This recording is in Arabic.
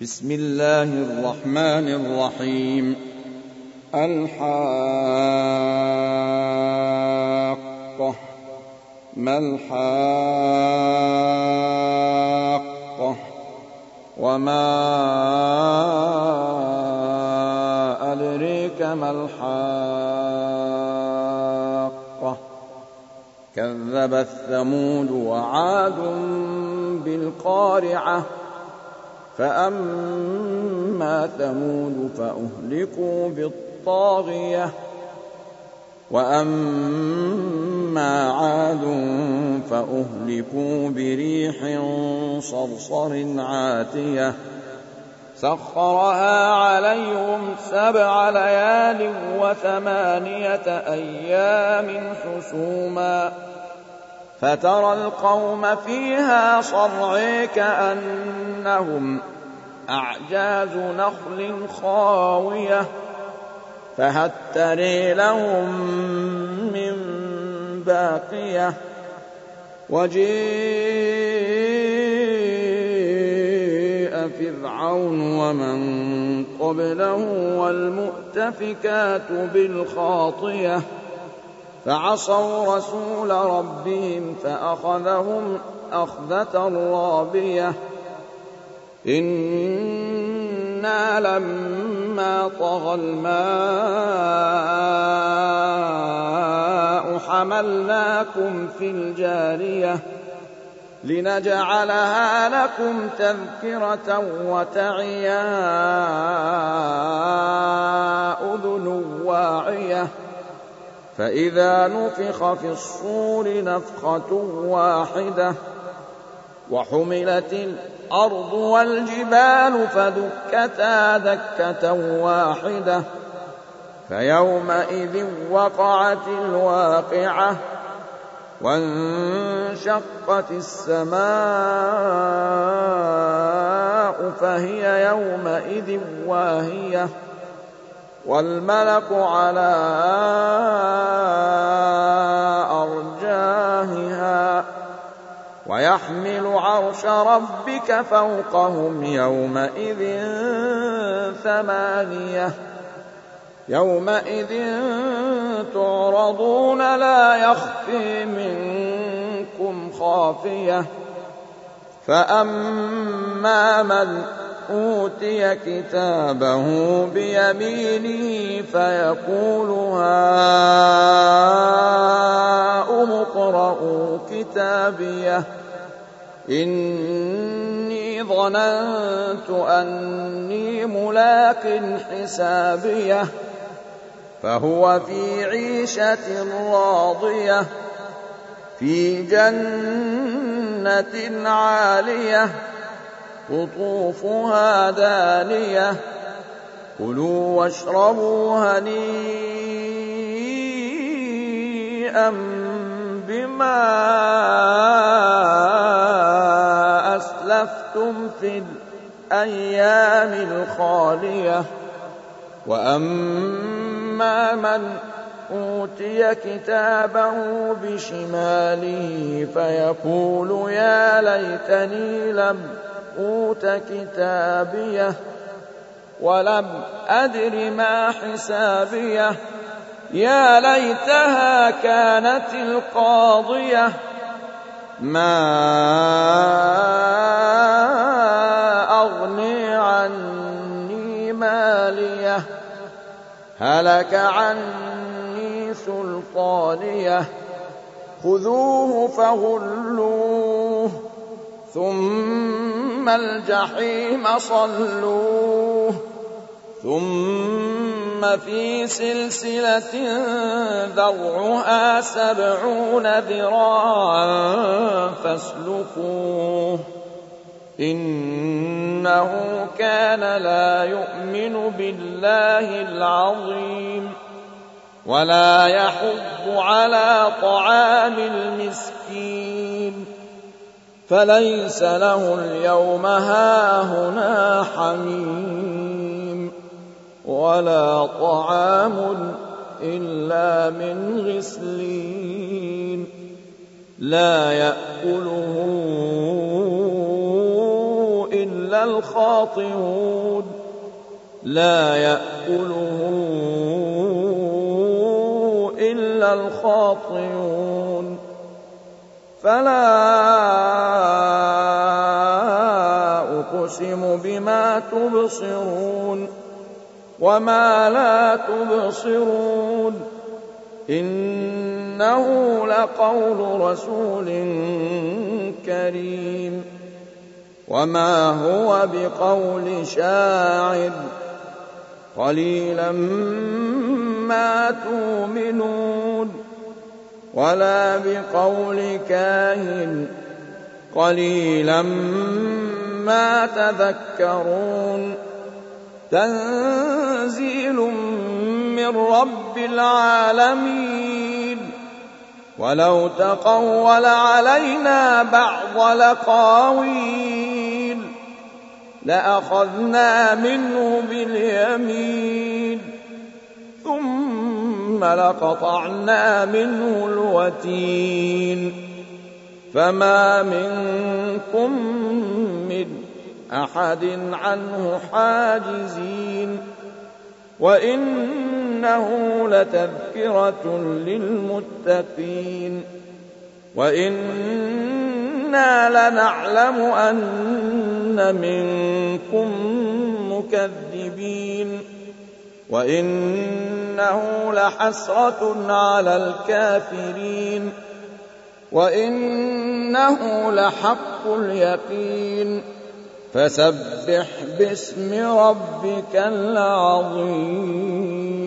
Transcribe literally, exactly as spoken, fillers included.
بسم الله الرحمن الرحيم. الحاقة. ما الحاقة؟ وما أدريك ما الحاقة؟ كذبت ثمود وعاد بالقارعة. فأما ثمود فأهلكوا بالطاغية، وأما عاد فأهلكوا بريح صرصر عاتية سخرها عليهم سبع ليال وثمانية أيام حسوما، فترى القوم فيها صرعى كأنهم أعجاز نخل خاوية، فهل ترى لهم من باقية؟ وجيء فرعون ومن قبله والمؤتفكات بالخاطية، فعصوا رسول ربهم فأخذهم أخذة رابية. إنا لما طغى الماء حملناكم في الجارية لنجعلها لكم تذكرة وتعيا أذن واعية. فإذا نفخ في الصور نفخة واحدة وحملت الأرض والجبال فدكتا دكة واحدة، فيومئذ وقعت الواقعة، وانشقت السماء فهي يومئذ واهية، والملك على أرجائها، ويحمل عرش ربك فوقهم يومئذ ثمانية. يومئذ تعرضون لا يخفي منكم خافية. فأما من أوتي كتابه بيمينه فيقول هاؤم اقرءوا كتابيه إني ظننت أني ملاق حسابيه، فهو في عيشة راضية في جنة عالية قطوفها دانية. كلوا واشربوا هنيئا بما أسلفتم في الأيام الخالية. وأما من أوتي كتابه بشماله فيقول يا ليتني لم أوت كتابيه ولم أدر ما حسابيه، يا ليتها كانت القاضية ما أغني عني ماليه هلك عني سلطانيه. خذوه فغلوه ثم الجحيم صلوه ثم في سلسلة ذرعها سبعون ذراعا فاسلكوه إنه كان لا يؤمن بالله العظيم ولا يحض على طعام المسكين، فليس له اليوم هاهنا حميم ولا طعام إلا من غسلين لا يأكله إلا إلا الخاطئون لا يأكله إلا الخاطئون فلا أقسم بما تبصرون وما لا تبصرون إنه لقول رسول كريم وما هو بقول شاعر قليلا ما تؤمنون ولا بقول كاهن قليلا ما تذكرون تنزيل من رب العالمين ولو تقول علينا بعض الأقاويل لأخذنا منه باليمين ثم لقطعنا منه الوتين فما منكم من أحد عنه حاجزين وإنه لتذكرة للمتقين وإنا لنعلم أن منكم مكذبين وإنه لحسرة على الكافرين وإنه لحق اليقين فسبح باسم ربك العظيم.